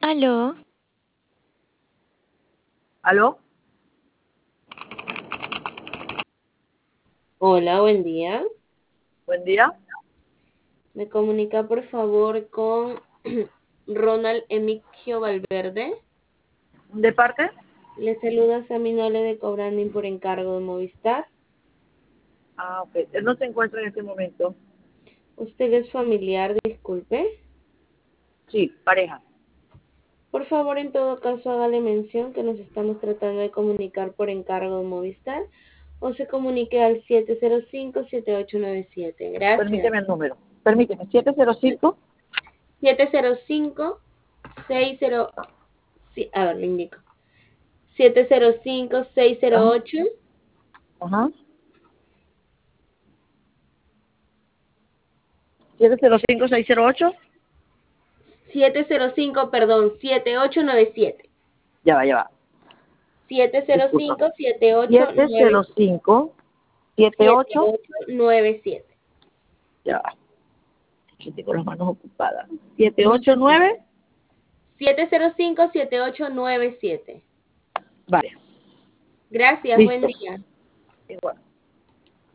Aló, ¿Aló? Hola, buen día. Buen día. ¿Me comunica por favor con Ronald Emigio Valverde? ¿De parte? Le saluda Saminole de Cobranding por encargo de Movistar. Ah, ok. Él no se encuentra en este momento. ¿Usted es familiar? Disculpe. Sí, pareja. Por favor, en todo caso, hágale mención que nos estamos tratando de comunicar por encargo de Movistar o se comunique al 705-7897. Gracias. Permíteme el número. Permíteme. 705. 705-60... Sí, a ver, le indico. 705-608. Ajá. 705-608. 705, perdón, 7897. Ya va, ya va. Disculpa. 705 7897. 705 78. 7897. Ya va. Yo tengo las manos ocupadas. 789. 705 7897. Vale. Gracias, buen Listo. día. Igual.